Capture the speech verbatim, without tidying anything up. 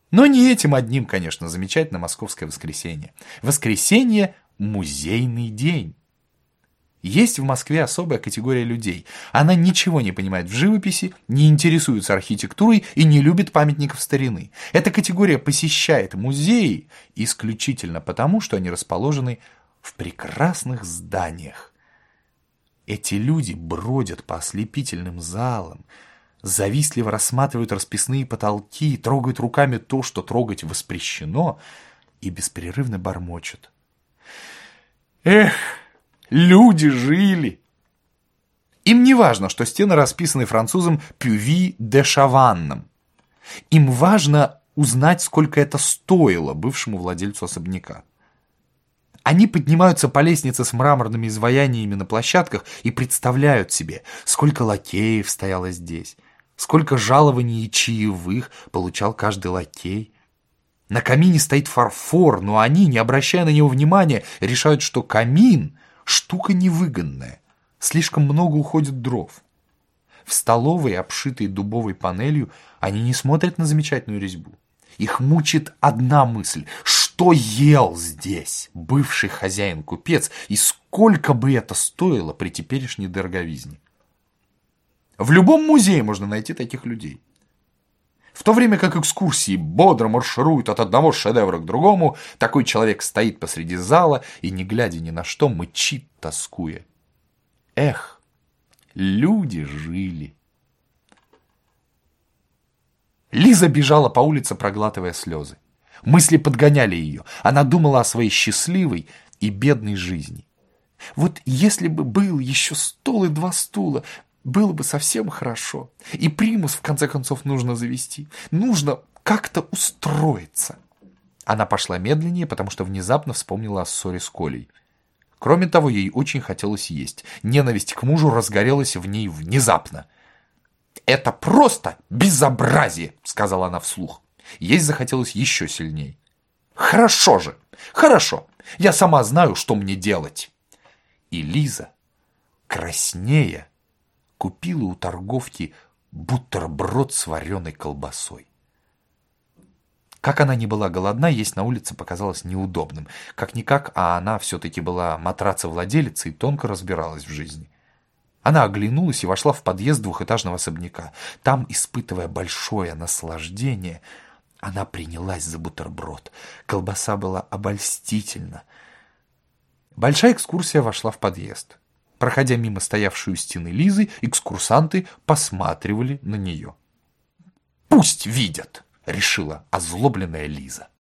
Но не этим одним, конечно, замечательно московское воскресенье. Воскресенье – музейный день. Есть в Москве особая категория людей. Она ничего не понимает в живописи, не интересуется архитектурой и не любит памятников старины. Эта категория посещает музеи исключительно потому, что они расположены в прекрасных зданиях. Эти люди бродят по ослепительным залам, завистливо рассматривают расписные потолки, трогают руками то, что трогать воспрещено, и беспрерывно бормочут. Эх! Люди жили. Им не важно, что стены расписаны французом Пюви де Шаванном. Им важно узнать, сколько это стоило бывшему владельцу особняка. Они поднимаются по лестнице с мраморными изваяниями на площадках и представляют себе, сколько лакеев стояло здесь, сколько жалований и чаевых получал каждый лакей. На камине стоит фарфор, но они, не обращая на него внимания, решают, что камин – штука невыгодная, слишком много уходит дров. В столовой, обшитой дубовой панелью, они не смотрят на замечательную резьбу. Их мучит одна мысль – что ел здесь бывший хозяин-купец и сколько бы это стоило при теперешней дороговизне. В любом музее можно найти таких людей. В то время как экскурсии бодро маршируют от одного шедевра к другому, такой человек стоит посреди зала и, не глядя ни на что, мычит, тоскуя. Эх, люди жили. Лиза бежала по улице, проглатывая слезы. Мысли подгоняли ее. Она думала о своей счастливой и бедной жизни. Вот если бы был еще стол и два стула, было бы совсем хорошо. И примус, в конце концов, нужно завести. Нужно как-то устроиться. Она пошла медленнее, потому что внезапно вспомнила о ссоре с Колей. Кроме того, ей очень хотелось есть. Ненависть к мужу разгорелась в ней внезапно. «Это просто безобразие!» — сказала она вслух. Есть захотелось еще сильней. «Хорошо же! Хорошо! Я сама знаю, что мне делать!» И Лиза, краснея, купила у торговки бутерброд с вареной колбасой. Как она не была голодна, есть на улице показалось неудобным. Как-никак, а она все-таки была матрацевладелицей и тонко разбиралась в жизни. Она оглянулась и вошла в подъезд двухэтажного особняка. Там, испытывая большое наслаждение, она принялась за бутерброд. Колбаса была обольстительна. Большая экскурсия вошла в подъезд. Проходя мимо стоявшей у стены Лизы, экскурсанты посматривали на нее. «Пусть видят!» — решила озлобленная Лиза.